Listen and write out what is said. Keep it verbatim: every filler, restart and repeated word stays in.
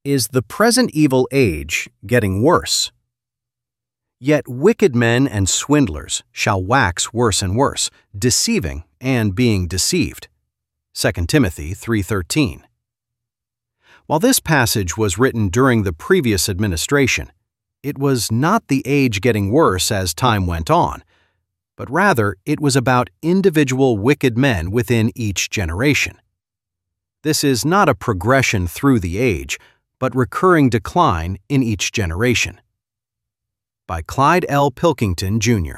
Is the present evil age getting worse? Yet wicked men and swindlers shall wax worse and worse, deceiving and being deceived. Second Timothy three thirteen. While this passage was written during the previous administration, it was not the age getting worse as time went on, but rather it was about individual wicked men within each generation. This is not a progression through the age, but recurring decline in each generation. By Clyde L. Pilkington, Junior